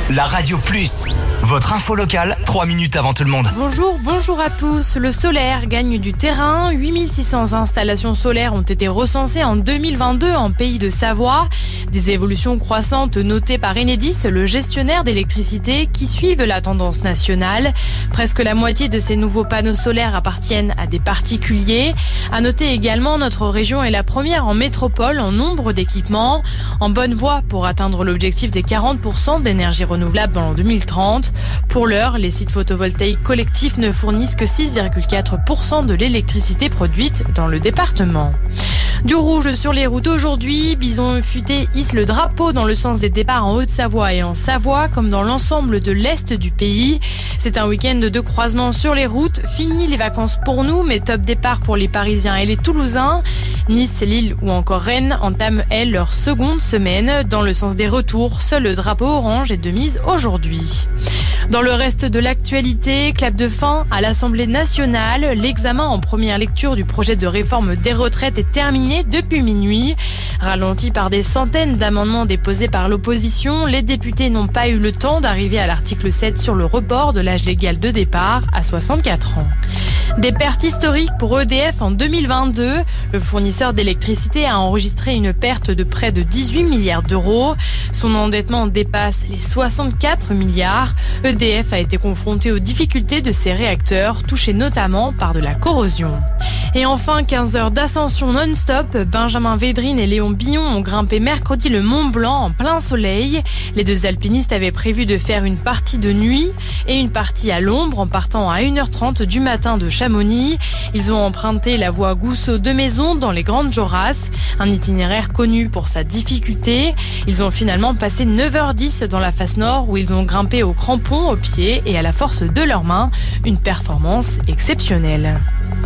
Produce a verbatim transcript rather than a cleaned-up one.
La Radio Plus, votre info locale, trois minutes avant tout le monde. Bonjour, bonjour à tous. Le solaire gagne du terrain. huit mille six cents installations solaires ont été recensées en deux mille vingt-deux en Pays de Savoie. Des évolutions croissantes notées par Enedis, le gestionnaire d'électricité, qui suivent la tendance nationale. Presque la moitié de ces nouveaux panneaux solaires appartiennent à des particuliers. À noter également, notre région est la première en métropole en nombre d'équipements. En bonne voie pour atteindre l'objectif des quarante pour cent d'énergie renouvelable en deux mille trente. Pour l'heure, les sites photovoltaïques collectifs ne fournissent que six virgule quatre pour cent de l'électricité produite dans le département. Du rouge sur les routes aujourd'hui, Bison Futé hisse le drapeau dans le sens des départs en Haute-Savoie et en Savoie, comme dans l'ensemble de l'Est du pays. C'est un week-end de croisements sur les routes. Fini les vacances pour nous, mais top départ pour les Parisiens et les Toulousains. Nice, Lille ou encore Rennes entament, elles, leur seconde semaine. Dans le sens des retours, seul le drapeau orange est de mise aujourd'hui. Dans le reste de l'actualité, clap de fin à l'Assemblée nationale. L'examen en première lecture du projet de réforme des retraites est terminé depuis minuit. Ralenti par des centaines d'amendements déposés par l'opposition, les députés n'ont pas eu le temps d'arriver à l'article sept sur le report de l'âge légal de départ à soixante-quatre ans. Des pertes historiques pour E D F en deux mille vingt-deux. Le fournisseur d'électricité a enregistré une perte de près de dix-huit milliards d'euros. Son endettement dépasse les soixante-quatre milliards. E D F a été confronté aux difficultés de ses réacteurs, touchés notamment par de la corrosion. Et enfin, quinze heures d'ascension non-stop. Benjamin Védrine et Léon Billon ont grimpé mercredi le Mont Blanc en plein soleil. Les deux alpinistes avaient prévu de faire une partie de nuit et une partie à l'ombre en partant à une heure trente du matin de Chamonix. Ils ont emprunté la voie Gousseau de Maison dans les Grandes Jorasses, un itinéraire connu pour sa difficulté. Ils ont finalement passé neuf heures dix dans la face nord où ils ont grimpé aux crampons, aux pieds et à la force de leurs mains. Une performance exceptionnelle.